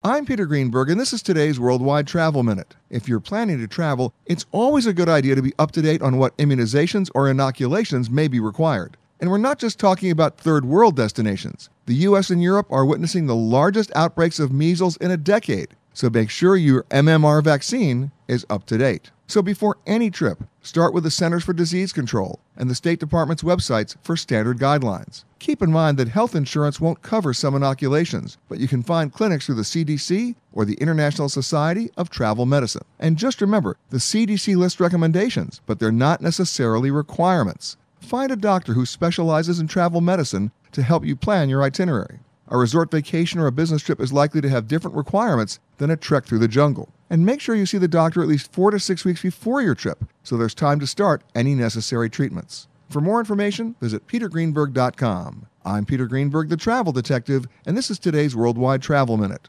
I'm Peter Greenberg, and this is today's Worldwide Travel Minute. If you're planning to travel, it's always a good idea to be up to date on what immunizations or inoculations may be required. And we're not just talking about third world destinations. The U.S. and Europe are witnessing the largest outbreaks of measles in a decade, so make sure your MMR vaccine is up to date. So before any trip, start with the Centers for Disease Control and the State Department's websites for standard guidelines. Keep in mind that health insurance won't cover some inoculations, but you can find clinics through the CDC or the International Society of Travel Medicine. And just remember, the CDC lists recommendations, but they're not necessarily requirements. Find a doctor who specializes in travel medicine to help you plan your itinerary. A resort vacation or a business trip is likely to have different requirements than a trek through the jungle. And make sure you see the doctor at least 4 to 6 weeks before your trip, so there's time to start any necessary treatments. For more information, visit petergreenberg.com. I'm Peter Greenberg, the Travel Detective, and this is today's Worldwide Travel Minute.